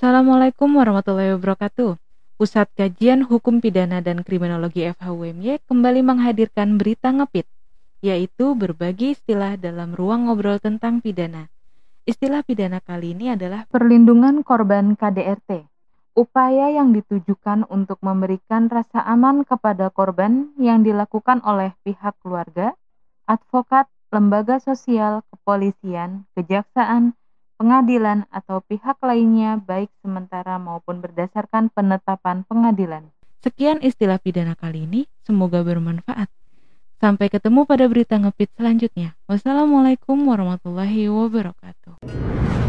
Assalamualaikum warahmatullahi wabarakatuh. Pusat Kajian Hukum Pidana dan Kriminologi FHUMY kembali menghadirkan berita ngepit, yaitu berbagi istilah dalam ruang ngobrol tentang pidana. Istilah pidana kali ini adalah perlindungan korban KDRT. Upaya yang ditujukan untuk memberikan rasa aman kepada korban yang dilakukan oleh pihak keluarga, advokat, lembaga sosial, kepolisian, kejaksaan, pengadilan, atau pihak lainnya baik sementara maupun berdasarkan penetapan pengadilan. Sekian istilah pidana kali ini, semoga bermanfaat. Sampai ketemu pada berita ngepit selanjutnya. Wassalamualaikum warahmatullahi wabarakatuh.